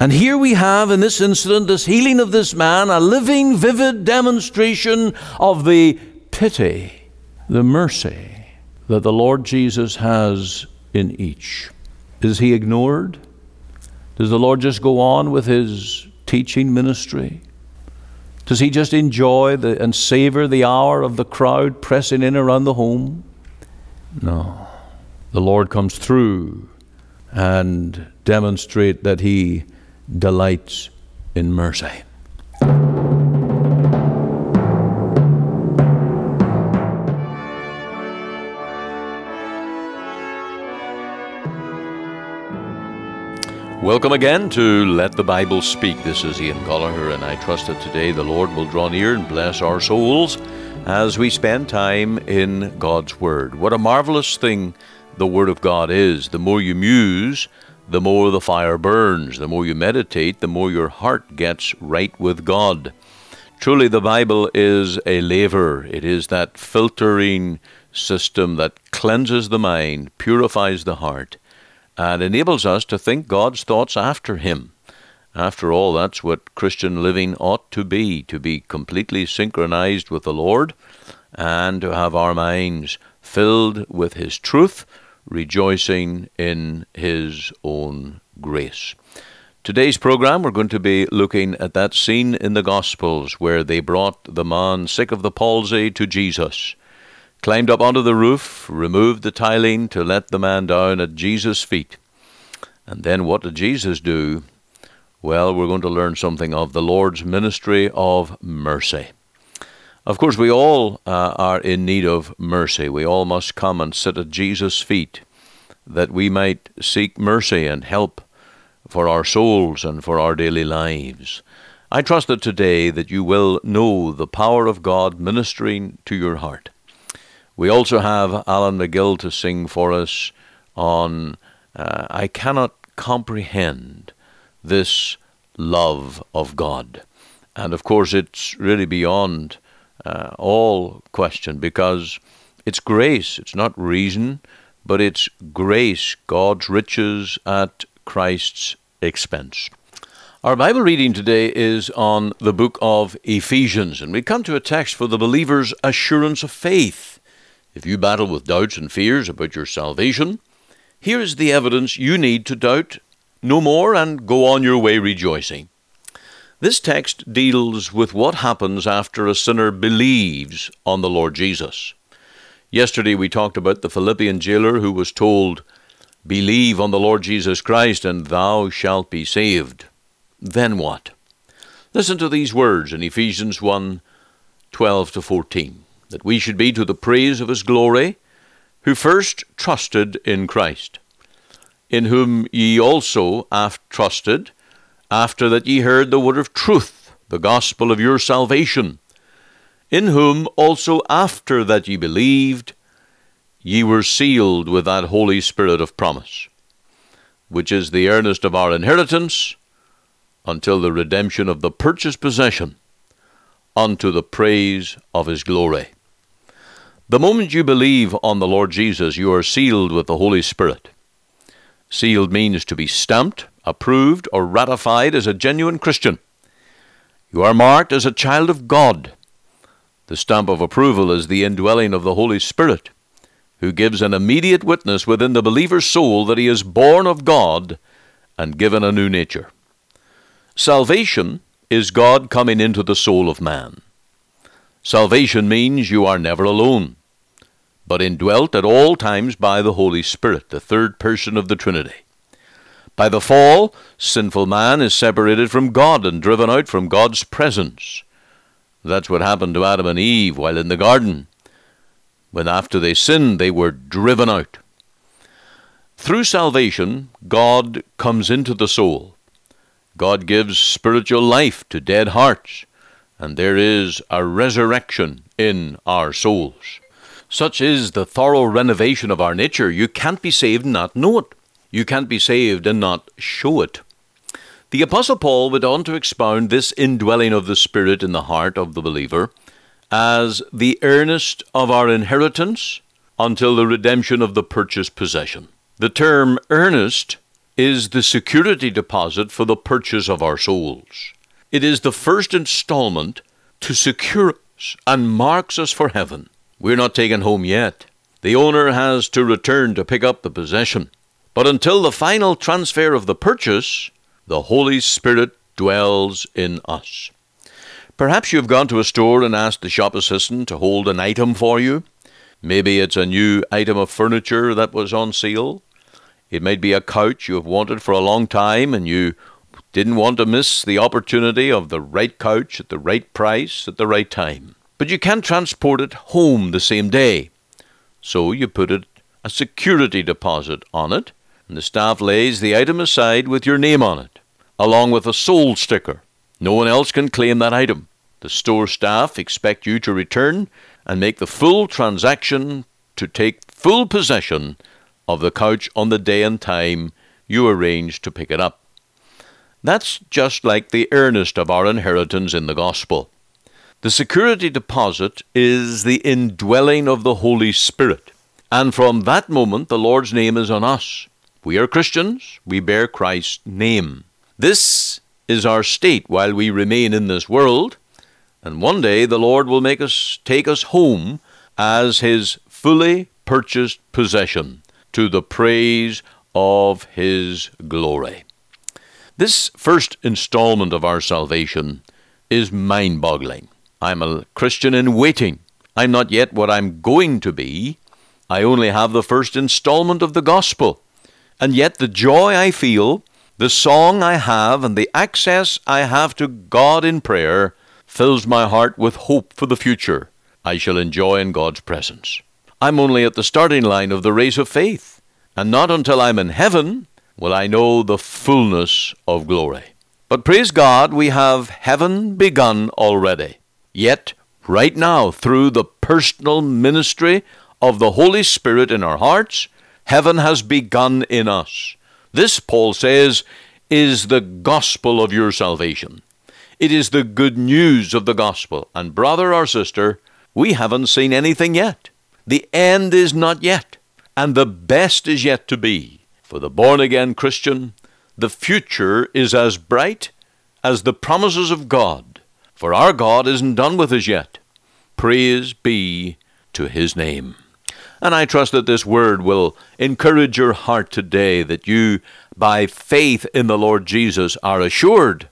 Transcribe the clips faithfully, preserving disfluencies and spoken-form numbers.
And here we have in this incident, this healing of this man, a living, vivid demonstration of the pity, the mercy that the Lord Jesus has in each. Is he ignored? Does the Lord just go on with his teaching ministry? Does he just enjoy the, and savor the hour of the crowd pressing in around the home? No. The Lord comes through and demonstrate that he delights in mercy. Welcome again to Let the Bible Speak. This is Ian Gallagher, and I trust that today the Lord will draw near and bless our souls as we spend time in God's Word. What a marvelous thing the Word of God is. The more you muse, the more the fire burns. The more you meditate, the more your heart gets right with God. Truly, the Bible is a laver. It is that filtering system that cleanses the mind, purifies the heart, and enables us to think God's thoughts after Him. After all, that's what Christian living ought to be, to be completely synchronized with the Lord and to have our minds filled with His truth, rejoicing in His own grace. Today's program, we're going to be looking at that scene in the Gospels where they brought the man sick of the palsy to Jesus, climbed up onto the roof, removed the tiling to let the man down at Jesus' feet. And then what did Jesus do? Well, we're going to learn something of the Lord's ministry of mercy. Of course, we all uh, are in need of mercy. We all must come and sit at Jesus' feet that we might seek mercy and help for our souls and for our daily lives. I trust that today that you will know the power of God ministering to your heart. We also have Alan McGill to sing for us on uh, I Cannot Comprehend This Love of God. And of course it's really beyond uh, all question, because it's grace, it's not reason, but it's grace, God's riches at Christ's expense. Our Bible reading today is on the book of Ephesians, and we come to a text for the believer's assurance of faith. If you battle with doubts and fears about your salvation, here is the evidence you need to doubt no more and go on your way rejoicing. This text deals with what happens after a sinner believes on the Lord Jesus. Yesterday we talked about the Philippian jailer who was told, "Believe on the Lord Jesus Christ and thou shalt be saved." Then what? Listen to these words in Ephesians one, twelve to fourteen. That we should be to the praise of His glory, who first trusted in Christ, in whom ye also after trusted, after that ye heard the word of truth, the gospel of your salvation, in whom also after that ye believed, ye were sealed with that Holy Spirit of promise, which is the earnest of our inheritance, until the redemption of the purchased possession, unto the praise of His glory. The moment you believe on the Lord Jesus, you are sealed with the Holy Spirit. Sealed means to be stamped, approved, or ratified as a genuine Christian. You are marked as a child of God. The stamp of approval is the indwelling of the Holy Spirit, who gives an immediate witness within the believer's soul that he is born of God and given a new nature. Salvation is God coming into the soul of man. Salvation means you are never alone, but indwelt at all times by the Holy Spirit, the third person of the Trinity. By the fall, sinful man is separated from God and driven out from God's presence. That's what happened to Adam and Eve while in the garden, when after they sinned, they were driven out. Through salvation, God comes into the soul. God gives spiritual life to dead hearts, and there is a resurrection in our souls. Such is the thorough renovation of our nature. You can't be saved and not know it. You can't be saved and not show it. The Apostle Paul went on to expound this indwelling of the Spirit in the heart of the believer as the earnest of our inheritance until the redemption of the purchased possession. The term earnest is the security deposit for the purchase of our souls. It is the first installment to secure us and marks us for heaven. We're not taken home yet. The owner has to return to pick up the possession. But until the final transfer of the purchase, the Holy Spirit dwells in us. Perhaps you've gone to a store and asked the shop assistant to hold an item for you. Maybe it's a new item of furniture that was on sale. It might be a couch you have wanted for a long time and you didn't want to miss the opportunity of the right couch at the right price at the right time. But you can't transport it home the same day. So you put it, a security deposit on it, and the staff lays the item aside with your name on it, along with a sold sticker. No one else can claim that item. The store staff expect you to return and make the full transaction to take full possession of the couch on the day and time you arrange to pick it up. That's just like the earnest of our inheritance in the gospel. The security deposit is the indwelling of the Holy Spirit, and from that moment the Lord's name is on us. We are Christians, we bear Christ's name. This is our state while we remain in this world, and one day the Lord will make us take us home as his fully purchased possession, to the praise of his glory. This first installment of our salvation is mind-boggling. I'm a Christian in waiting. I'm not yet what I'm going to be. I only have the first installment of the gospel. And yet the joy I feel, the song I have, and the access I have to God in prayer fills my heart with hope for the future I shall enjoy in God's presence. I'm only at the starting line of the race of faith, and not until I'm in heaven will I know the fullness of glory. But praise God, we have heaven begun already. Yet, right now, through the personal ministry of the Holy Spirit in our hearts, heaven has begun in us. This, Paul says, is the gospel of your salvation. It is the good news of the gospel. And brother or sister, we haven't seen anything yet. The end is not yet, and the best is yet to be. For the born-again Christian, the future is as bright as the promises of God, for our God isn't done with us yet. Praise be to his name. And I trust that this word will encourage your heart today, that you, by faith in the Lord Jesus, are assured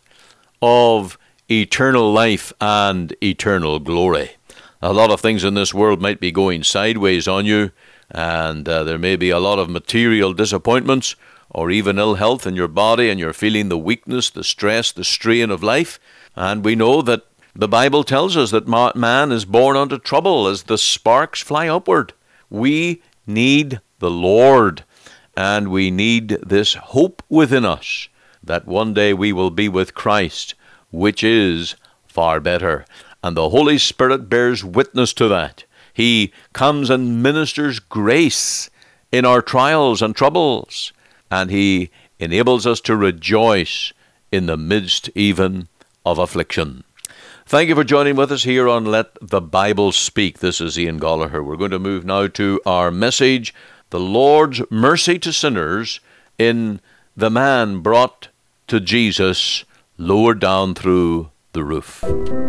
of eternal life and eternal glory. A lot of things in this world might be going sideways on you, and uh, there may be a lot of material disappointments or even ill health in your body, and you're feeling the weakness, the stress, the strain of life. And we know that the Bible tells us that man is born unto trouble as the sparks fly upward. We need the Lord, and we need this hope within us that one day we will be with Christ, which is far better. And the Holy Spirit bears witness to that. He comes and ministers grace in our trials and troubles, and he enables us to rejoice in the midst even of affliction. Thank you for joining with us here on Let the Bible Speak. This is Ian Goligher. We're going to move now to our message, The Lord's Mercy to Sinners, in the man brought to Jesus lowered down through the roof.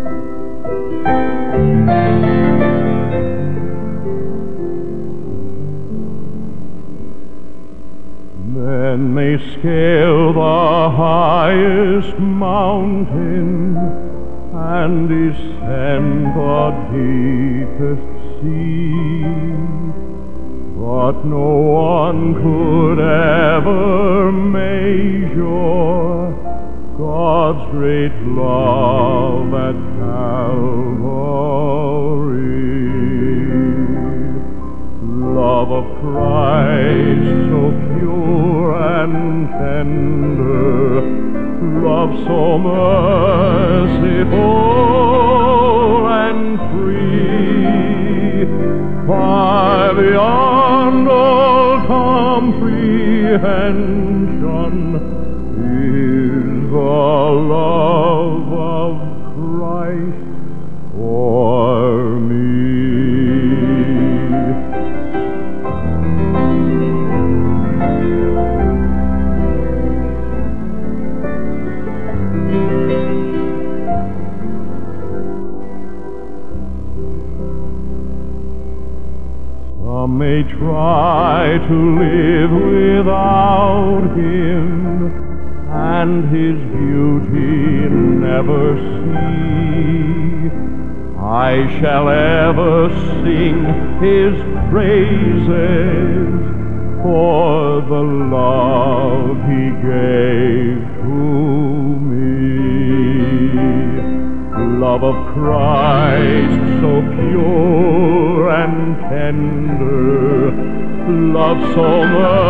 Men may scale the highest mountain and descend the deepest sea, but no one could ever measure God's great love at Calvary. Love of Christ so pure and tender, love so merciful and free, far beyond all comprehension is the love of Christ for me. may try to live without him, and his beauty never see, I shall ever sing his praises for the love he gave to me. Love of Christ so pure and tender, love so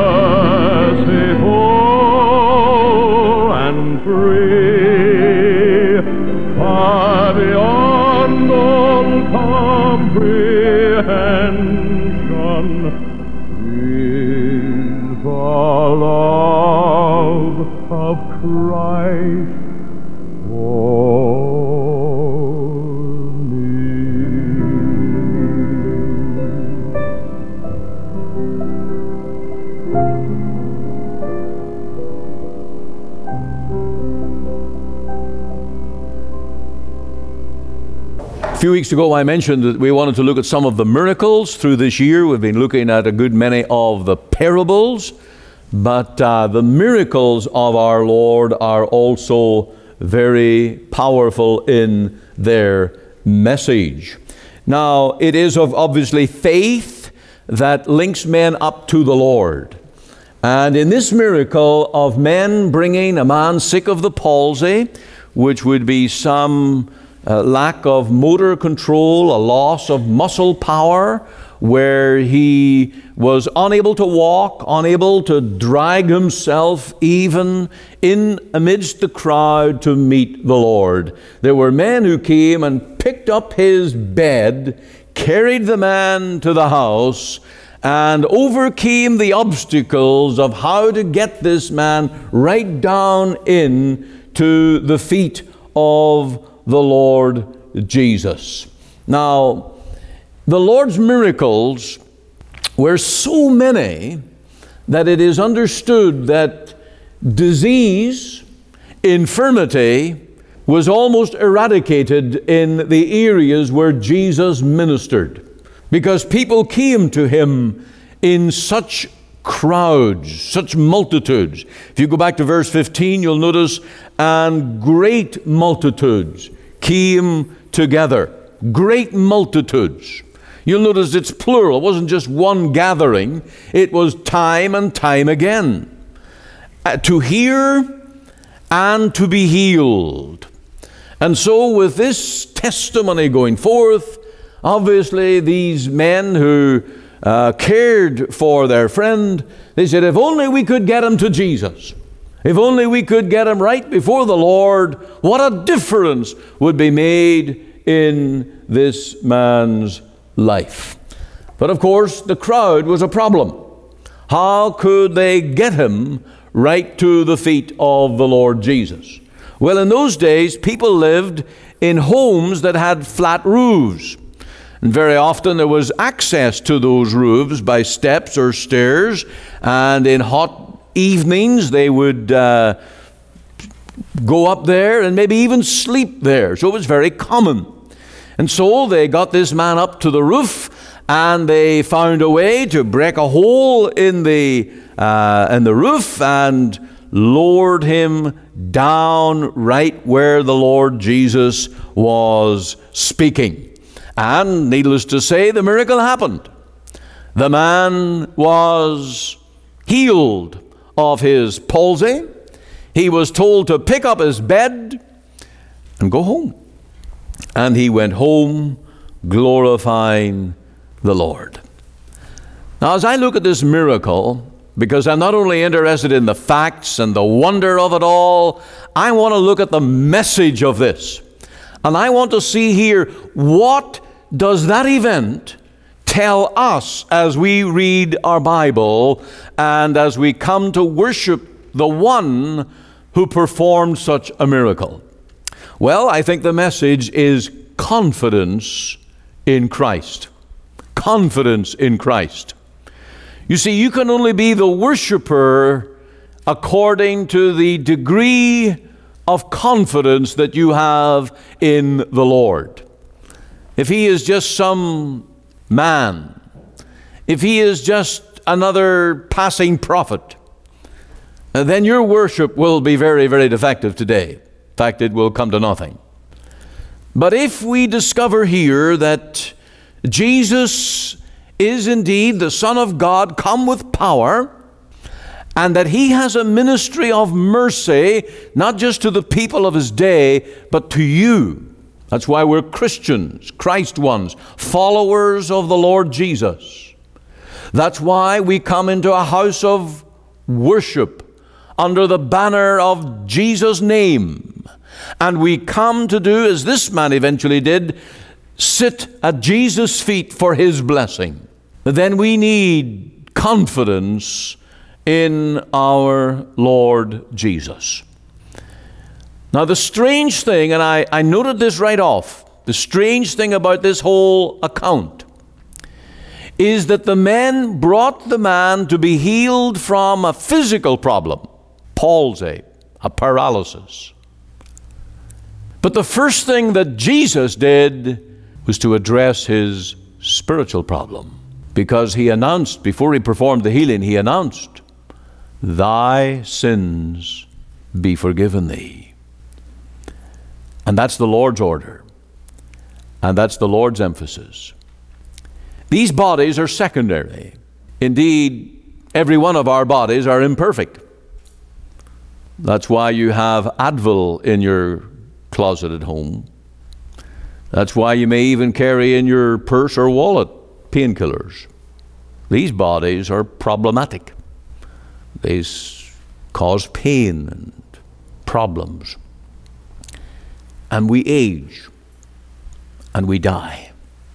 merciful and free, far beyond all comprehension is the love of Christ for me. A few weeks ago I mentioned that we wanted to look at some of the miracles through this year. We've been looking at a good many of the parables, but uh, the miracles of our Lord are also very powerful in their message. Now, it is of obviously faith that links men up to the Lord. And in this miracle of men bringing a man sick of the palsy, which would be some uh, lack of motor control, a loss of muscle power, where he was unable to walk, unable to drag himself even in amidst the crowd to meet the Lord. There were men who came and picked up his bed, carried the man to the house, and overcame the obstacles of how to get this man right down in to the feet of the Lord Jesus. Now, the Lord's miracles were so many that it is understood that disease, infirmity, was almost eradicated in the areas where Jesus ministered, because people came to him in such crowds, such multitudes. If you go back to verse fifteen, you'll notice, and great multitudes came together. Great multitudes. You'll notice it's plural. It wasn't just one gathering. It was time and time again. Uh, to hear and to be healed. And so with this testimony going forth, obviously these men who uh, cared for their friend, they said, if only we could get him to Jesus. If only we could get him right before the Lord, what a difference would be made in this man's life. But of course, the crowd was a problem. How could they get him right to the feet of the Lord Jesus? Well, in those days, people lived in homes that had flat roofs. And very often there was access to those roofs by steps or stairs. And in hot evenings, they would uh, go up there and maybe even sleep there. So it was very common. And so they got this man up to the roof, and they found a way to break a hole in the uh, in the roof and lowered him down right where the Lord Jesus was speaking. And needless to say, the miracle happened. The man was healed of his palsy. He was told to pick up his bed and go home. And he went home glorifying the Lord. Now, as I look at this miracle, because I'm not only interested in the facts and the wonder of it all, I want to look at the message of this. And I want to see here, what does that event tell us as we read our Bible and as we come to worship the one who performed such a miracle? Well, I think the message is confidence in Christ. Confidence in Christ. You see, you can only be the worshiper according to the degree of confidence that you have in the Lord. If he is just some man, if he is just another passing prophet, then your worship will be very, very defective today. In fact, it will come to nothing. But if we discover here that Jesus is indeed the Son of God come with power, and that he has a ministry of mercy, not just to the people of his day, but to you. That's why we're Christians, Christ ones, followers of the Lord Jesus. That's why we come into a house of worship under the banner of Jesus' name. And we come to do, as this man eventually did, sit at Jesus' feet for his blessing. Then we need confidence in our Lord Jesus. Now the strange thing, and I, I noted this right off, the strange thing about this whole account is that the men brought the man to be healed from a physical problem, palsy, a paralysis. But the first thing that Jesus did was to address his spiritual problem, because he announced, before he performed the healing, he announced, "Thy sins be forgiven thee." And that's the Lord's order. And that's the Lord's emphasis. These bodies are secondary. Indeed, every one of our bodies are imperfect. That's why you have Advil in your closet at home. That's why you may even carry in your purse or wallet painkillers. These bodies are problematic. They cause pain and problems. And we age and we die.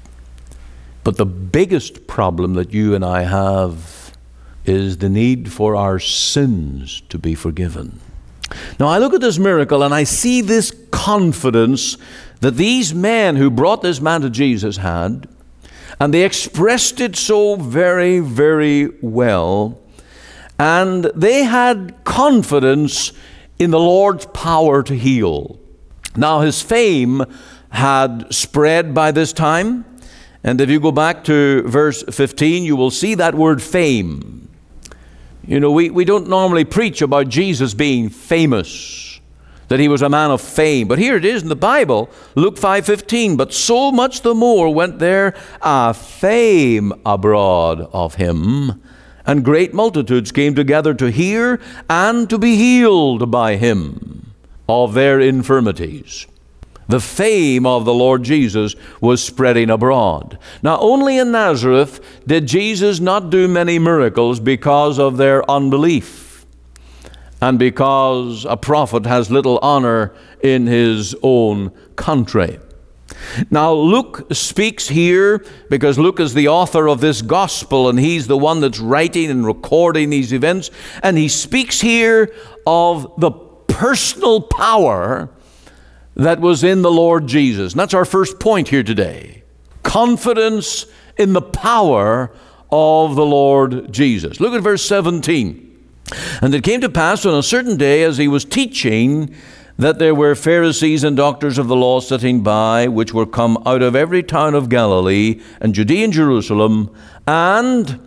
But the biggest problem that you and I have is the need for our sins to be forgiven. Now I look at this miracle and I see this confidence that these men who brought this man to Jesus had, and they expressed it so very, very well. And they had confidence in the Lord's power to heal. Now his fame had spread by this time. And if you go back to verse fifteen, you will see that word fame. You know, we, we don't normally preach about Jesus being famous, that he was a man of fame. But here it is in the Bible, Luke five fifteen. But so much the more went there a fame abroad of him, and great multitudes came together to hear and to be healed by him of their infirmities. The fame of the Lord Jesus was spreading abroad. Now, only in Nazareth did Jesus not do many miracles because of their unbelief, and because a prophet has little honor in his own country. Now, Luke speaks here because Luke is the author of this gospel, and he's the one that's writing and recording these events. And he speaks here of the personal power that was in the Lord Jesus. And that's our first point here today. Confidence in the power of the Lord Jesus. Look at verse seventeen. And it came to pass on a certain day, as he was teaching, that there were Pharisees and doctors of the law sitting by, which were come out of every town of Galilee and Judea and Jerusalem. And,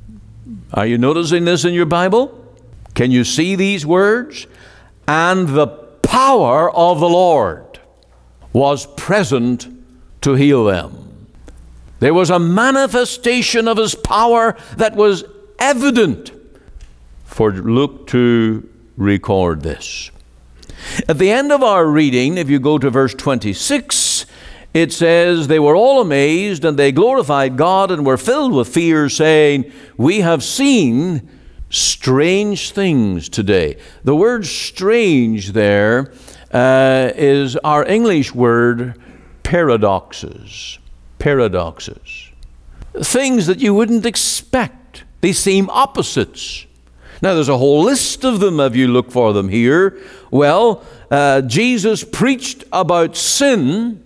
are you noticing this in your Bible? Can you see these words? And the power of the Lord was present to heal them. There was a manifestation of his power that was evident for Luke to record this. At the end of our reading, if you go to verse twenty-six, it says, they were all amazed, and they glorified God and were filled with fear, saying, we have seen strange things today. The word strange there uh, is our English word paradoxes. Paradoxes. Things that you wouldn't expect. They seem opposites. Now, there's a whole list of them if you look for them here. Well, uh, Jesus preached about sin,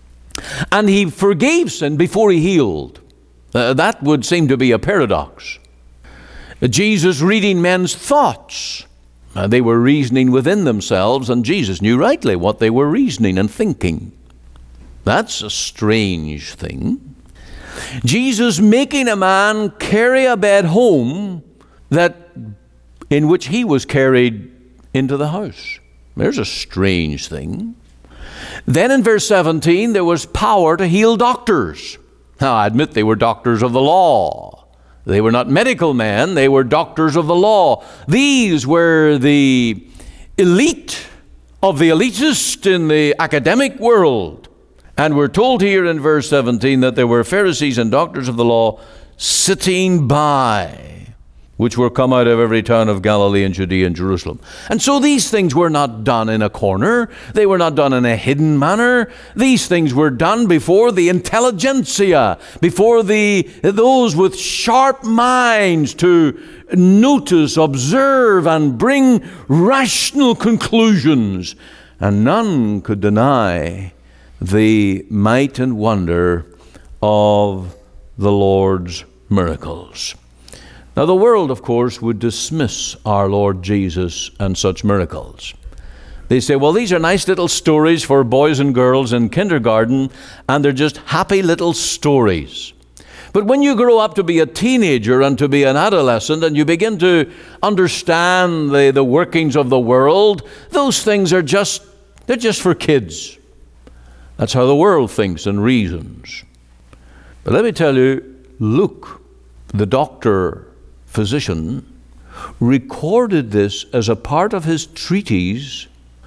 and he forgave sin before he healed. Uh, that would seem to be a paradox. Uh, Jesus reading men's thoughts. Uh, they were reasoning within themselves, and Jesus knew rightly what they were reasoning and thinking. That's a strange thing. Jesus making a man carry a bed home that in which he was carried into the house. There's a strange thing. Then in verse seventeen, there was power to heal doctors. Now, I admit they were doctors of the law. They were not medical men. They were doctors of the law. These were the elite of the elitist in the academic world. And we're told here in verse seventeen that there were Pharisees and doctors of the law sitting by, which were come out of every town of Galilee and Judea and Jerusalem. And so these things were not done in a corner. They were not done in a hidden manner. These things were done before the intelligentsia, before the those with sharp minds to notice, observe, and bring rational conclusions. And none could deny the might and wonder of the Lord's miracles. Now, the world, of course, would dismiss our Lord Jesus and such miracles. They say, well, these are nice little stories for boys and girls in kindergarten, and they're just happy little stories. But when you grow up to be a teenager and to be an adolescent, and you begin to understand the, the workings of the world, those things are just, they're just for kids. That's how the world thinks and reasons. But let me tell you, Luke, the doctor, physician, recorded this as a part of his treatise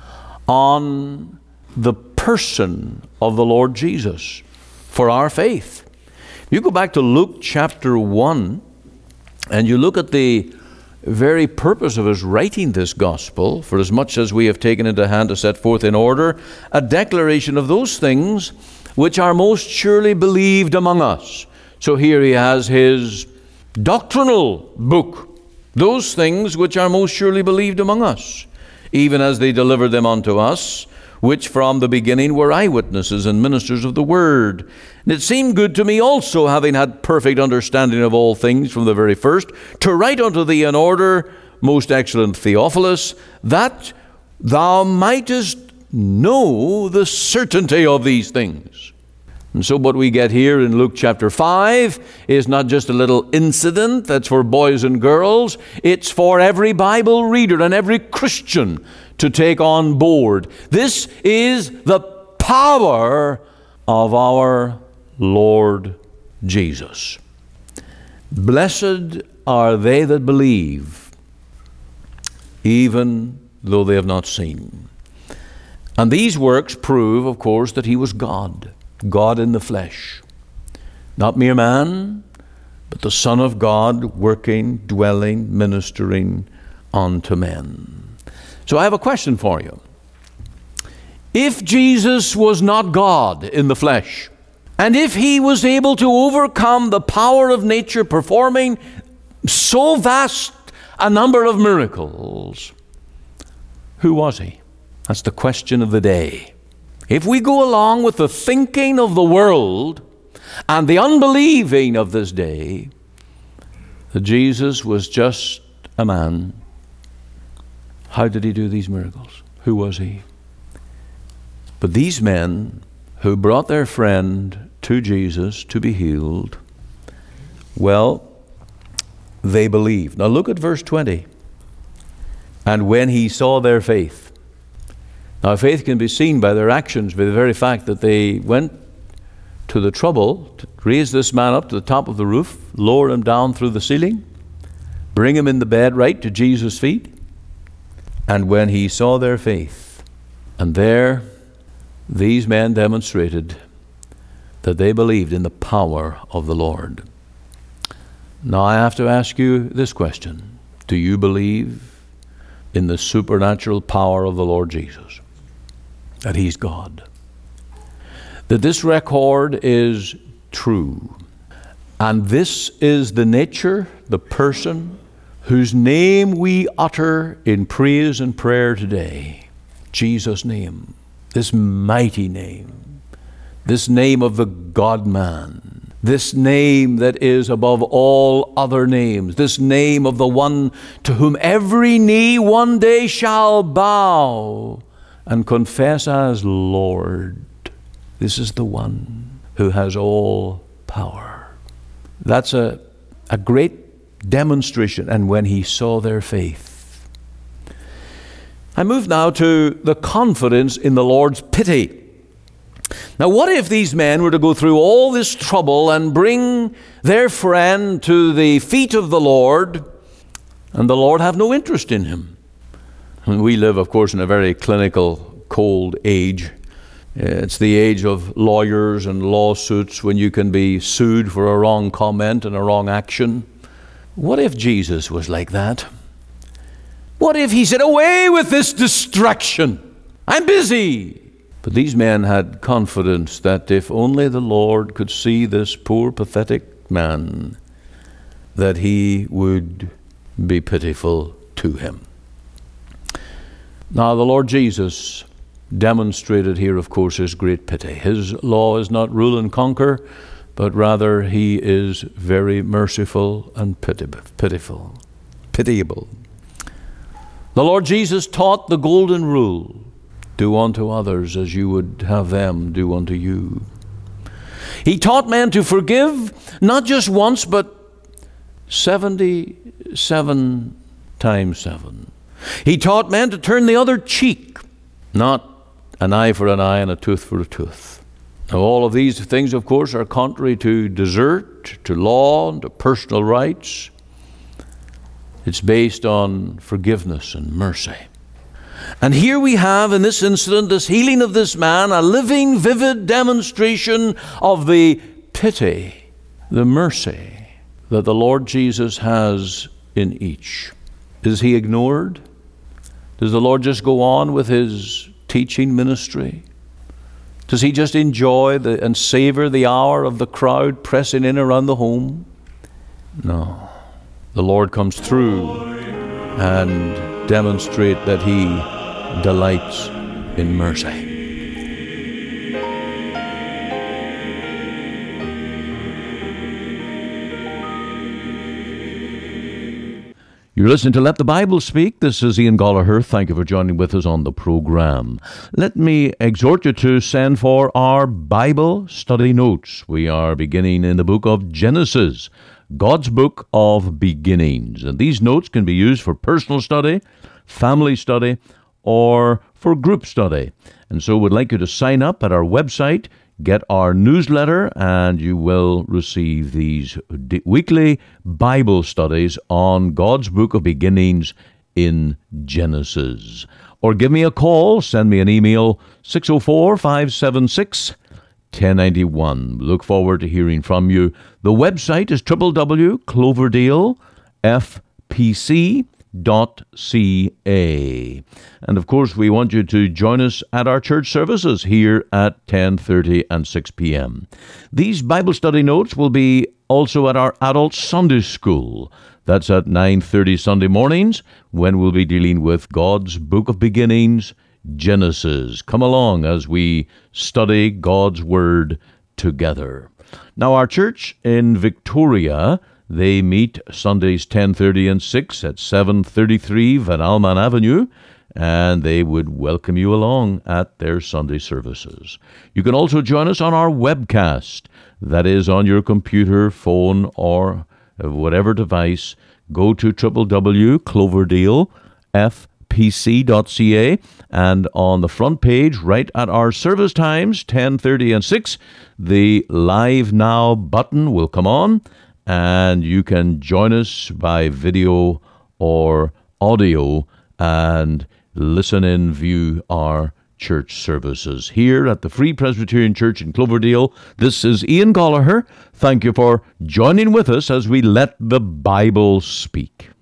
on the person of the Lord Jesus for our faith. You go back to Luke chapter one and you look at the very purpose of his writing this gospel, for as much as we have taken into hand to set forth in order a declaration of those things which are most surely believed among us. So here he has his doctrinal book, those things which are most surely believed among us, even as they delivered them unto us, which from the beginning were eyewitnesses and ministers of the word. And it seemed good to me also, having had perfect understanding of all things from the very first, to write unto thee in order, most excellent Theophilus, that thou mightest know the certainty of these things. And so what we get here in Luke chapter five is not just a little incident that's for boys and girls. It's for every Bible reader and every Christian to take on board. This is the power of our Lord Jesus. Blessed are they that believe, even though they have not seen. And these works prove, of course, that he was God. God in the flesh. Not mere man, but the Son of God working, dwelling, ministering unto men. So I have a question for you. If Jesus was not God in the flesh, and if he was able to overcome the power of nature performing so vast a number of miracles, who was he? That's the question of the day. If we go along with the thinking of the world and the unbelieving of this day, that Jesus was just a man, how did he do these miracles? Who was he? But these men who brought their friend to Jesus to be healed, well, they believed. Now look at verse twenty. And when he saw their faith. Now, faith can be seen by their actions, by the very fact that they went to the trouble to raise this man up to the top of the roof, lower him down through the ceiling, bring him in the bed right to Jesus' feet. And when he saw their faith, and there these men demonstrated that they believed in the power of the Lord. Now, I have to ask you this question. Do you believe in the supernatural power of the Lord Jesus? That he's God. That this record is true. And this is the nature, the person, whose name we utter in praise and prayer today. Jesus' name. This mighty name. This name of the God-man. This name that is above all other names. This name of the one to whom every knee one day shall bow and confess as Lord. This is the one who has all power. That's a, a great demonstration. And when he saw their faith. I move now to the confidence in the Lord's pity. Now, what if these men were to go through all this trouble and bring their friend to the feet of the Lord, and the Lord have no interest in him? And we live, of course, in a very clinical, cold age. It's the age of lawyers and lawsuits when you can be sued for a wrong comment and a wrong action. What if Jesus was like that? What if he said, away with this distraction? I'm busy. But these men had confidence that if only the Lord could see this poor, pathetic man, that he would be pitiful to him. Now, the Lord Jesus demonstrated here, of course, his great pity. His law is not rule and conquer, but rather he is very merciful and pitiful, pitiable. The Lord Jesus taught the golden rule: do unto others as you would have them do unto you. He taught men to forgive, not just once, but seventy-seven times seven. He taught men to turn the other cheek, not an eye for an eye and a tooth for a tooth. Now, all of these things, of course, are contrary to desert, to law, and to personal rights. It's based on forgiveness and mercy. And here we have in this incident, this healing of this man, a living, vivid demonstration of the pity, the mercy that the Lord Jesus has in each. Is he ignored? Does the Lord just go on with his teaching ministry? Does he just enjoy the, and savor the hour of the crowd pressing in around the home? No. The Lord comes through and demonstrate that he delights in mercy. You're listening to Let the Bible Speak. This is Ian Gollaher. Thank you for joining with us on the program. Let me exhort you to send for our Bible study notes. We are beginning in the book of Genesis, God's book of beginnings. And these notes can be used for personal study, family study, or for group study. And so we'd like you to sign up at our website, get our newsletter, and you will receive these d- weekly Bible studies on God's book of beginnings in Genesis. Or give me a call, send me an email, six oh four, five seven six, one oh nine one. Look forward to hearing from you. The website is w w w dot cloverdale f p c dot c a. And of course, we want you to join us at our church services here at ten thirty and six p.m. These Bible study notes will be also at our adult Sunday school. That's at nine thirty Sunday mornings, when we'll be dealing with God's book of beginnings, Genesis. Come along as we study God's Word together. Now, our church in Victoria, they meet Sundays ten thirty and six at seven thirty-three Van Alman Avenue, and they would welcome you along at their Sunday services. You can also join us on our webcast. That is on your computer, phone, or whatever device. Go to w w w dot cloverdale f p c dot c a, and on the front page, right at our service times, ten thirty and six, the Live Now button will come on, and you can join us by video or audio and listen in, view our church services here at the Free Presbyterian Church in Cloverdale. This is Ian Gollaher. Thank you for joining with us as we let the Bible speak.